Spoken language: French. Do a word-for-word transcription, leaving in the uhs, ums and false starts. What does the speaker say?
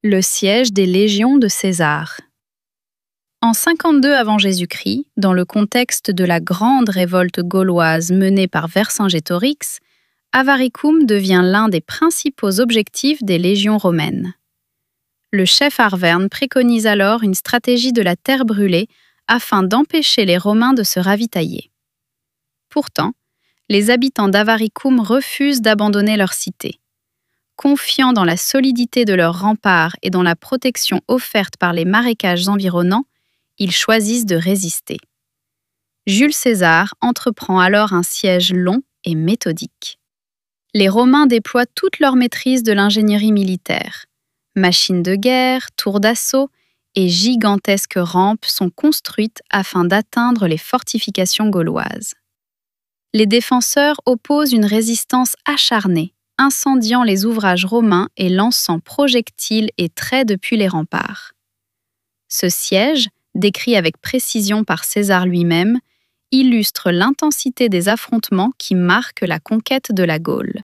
Le siège des légions de César. En cinquante-deux avant Jésus-Christ, dans le contexte de la grande révolte gauloise menée par Vercingétorix, Avaricum devient l'un des principaux objectifs des légions romaines. Le chef Arverne préconise alors une stratégie de la terre brûlée afin d'empêcher les Romains de se ravitailler. Pourtant, les habitants d'Avaricum refusent d'abandonner leur cité. Confiants dans la solidité de leurs remparts et dans la protection offerte par les marécages environnants, ils choisissent de résister. Jules César entreprend alors un siège long et méthodique. Les Romains déploient toute leur maîtrise de l'ingénierie militaire. Machines de guerre, tours d'assaut et gigantesques rampes sont construites afin d'atteindre les fortifications gauloises. Les défenseurs opposent une résistance acharnée, incendiant les ouvrages romains et lançant projectiles et traits depuis les remparts. Ce siège, décrit avec précision par César lui-même, illustre l'intensité des affrontements qui marquent la conquête de la Gaule.